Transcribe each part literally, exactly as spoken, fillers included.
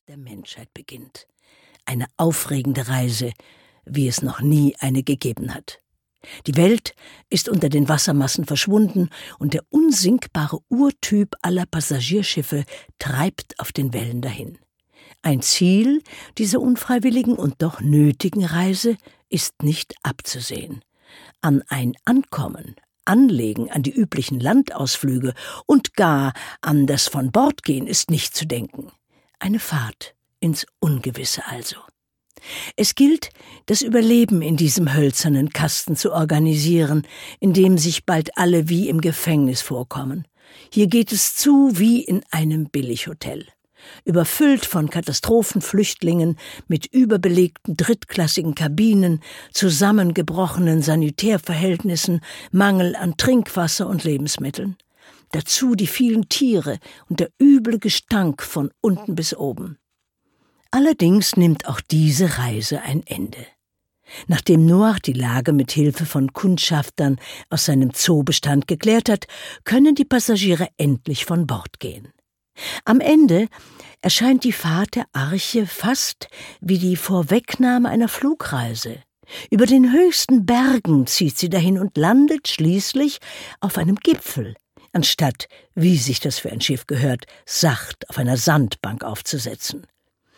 der Menschheit beginnt. Eine aufregende Reise, wie es noch nie eine gegeben hat. Die Welt ist unter den Wassermassen verschwunden und der unsinkbare Urtyp aller Passagierschiffe treibt auf den Wellen dahin. Ein Ziel dieser unfreiwilligen und doch nötigen Reise ist nicht abzusehen. An ein Ankommen, Anlegen an die üblichen Landausflüge und gar an das von Bord gehen ist nicht zu denken. Eine Fahrt ins Ungewisse also. Es gilt, das Überleben in diesem hölzernen Kasten zu organisieren, in dem sich bald alle wie im Gefängnis vorkommen. Hier geht es zu wie in einem Billighotel. Überfüllt von Katastrophenflüchtlingen mit überbelegten drittklassigen Kabinen, zusammengebrochenen Sanitärverhältnissen, Mangel an Trinkwasser und Lebensmitteln. Dazu die vielen Tiere und der üble Gestank von unten bis oben. Allerdings nimmt auch diese Reise ein Ende. Nachdem Noach die Lage mit Hilfe von Kundschaftern aus seinem Zoobestand geklärt hat, können die Passagiere endlich von Bord gehen. Am Ende erscheint die Fahrt der Arche fast wie die Vorwegnahme einer Flugreise. Über den höchsten Bergen zieht sie dahin und landet schließlich auf einem Gipfel, anstatt, wie sich das für ein Schiff gehört, sacht auf einer Sandbank aufzusetzen.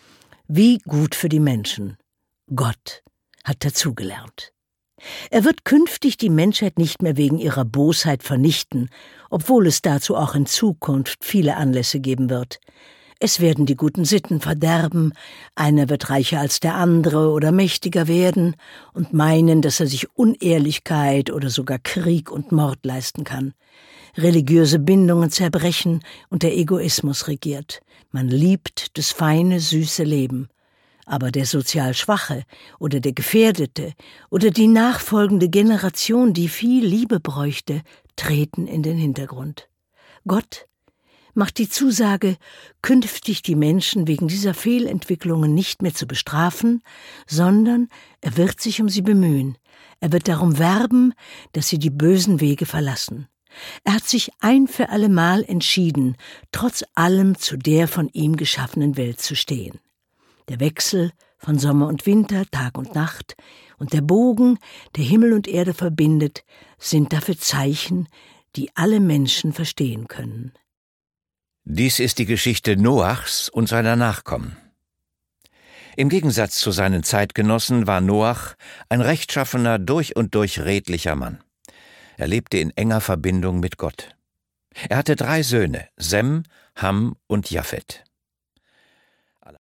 Wie gut für die Menschen. Gott hat dazugelernt. Er wird künftig die Menschheit nicht mehr wegen ihrer Bosheit vernichten, obwohl es dazu auch in Zukunft viele Anlässe geben wird. Es werden die guten Sitten verderben, einer wird reicher als der andere oder mächtiger werden und meinen, dass er sich Unehrlichkeit oder sogar Krieg und Mord leisten kann. Religiöse Bindungen zerbrechen und der Egoismus regiert. Man liebt das feine, süße Leben. Aber der sozial Schwache oder der Gefährdete oder die nachfolgende Generation, die viel Liebe bräuchte, treten in den Hintergrund. Gott macht die Zusage, künftig die Menschen wegen dieser Fehlentwicklungen nicht mehr zu bestrafen, sondern er wird sich um sie bemühen. Er wird darum werben, dass sie die bösen Wege verlassen. Er hat sich ein für allemal entschieden, trotz allem zu der von ihm geschaffenen Welt zu stehen. Der Wechsel von Sommer und Winter, Tag und Nacht und der Bogen, der Himmel und Erde verbindet, sind dafür Zeichen, die alle Menschen verstehen können. Dies ist die Geschichte Noachs und seiner Nachkommen. Im Gegensatz zu seinen Zeitgenossen war Noach ein rechtschaffener, durch und durch redlicher Mann. Er lebte in enger Verbindung mit Gott. Er hatte drei Söhne, Sem, Ham und Japhet.